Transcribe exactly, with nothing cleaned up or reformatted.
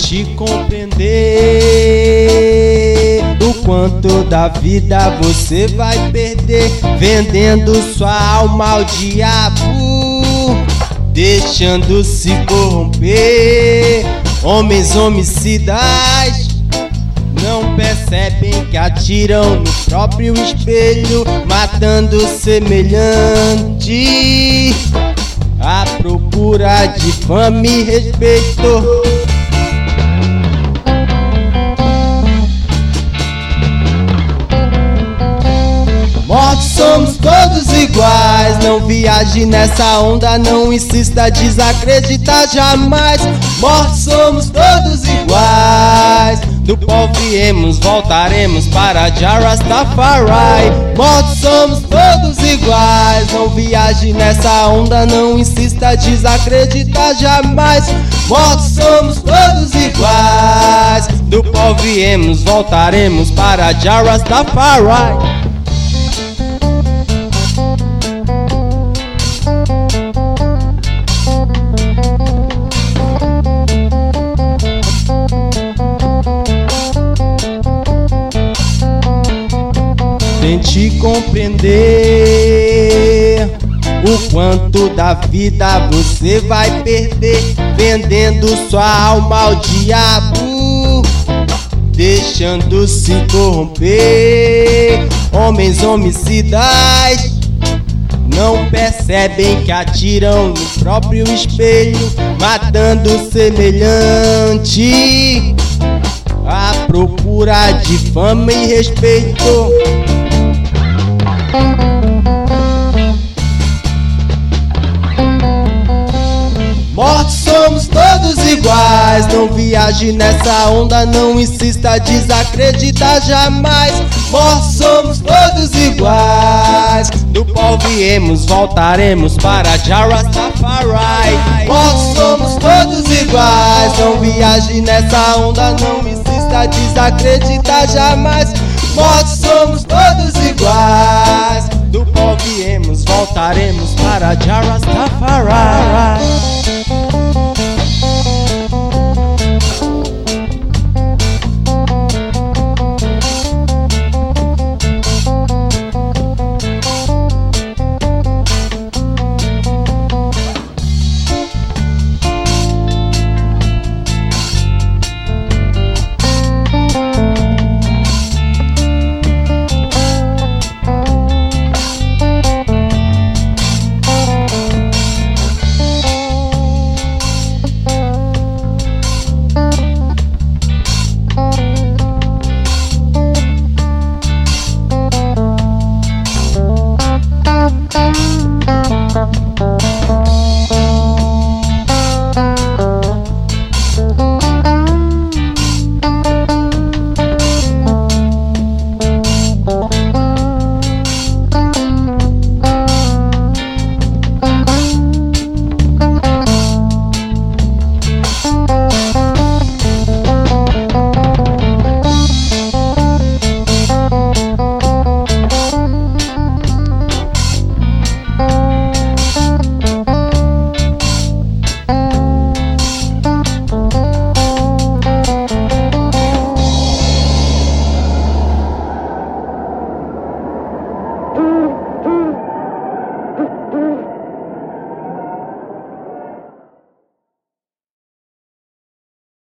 Tente compreender o quanto da vida você vai perder, vendendo sua alma ao diabo, deixando-se corromper. Homens homicidas não percebem que atiram no próprio espelho, matando semelhante, à procura de fama e respeito. Mortos somos todos iguais, não viaje nessa onda, não insista, desacredita jamais. Mortos somos todos iguais, do pó viemos, voltaremos para Jah Rastafari. Mortos somos todos iguais, não viaje nessa onda, não insista, desacredita jamais. Mortos somos todos iguais, do pó viemos, voltaremos para Jah Rastafari. Tente compreender o quanto da vida você vai perder, vendendo sua alma ao diabo, deixando-se corromper. Homens homicidas não percebem que atiram no próprio espelho, matando semelhante, à procura de fama e respeito. Mortos somos todos iguais, não viaje nessa onda, não insista, desacredita jamais. Mortos somos todos iguais, do pó viemos, voltaremos para Jah Rastafari. Mortos somos todos iguais, não viaje nessa onda, não insista, desacredita jamais. Mortos somos todos iguais, do pó viemos, voltaremos para Jah Rastafari.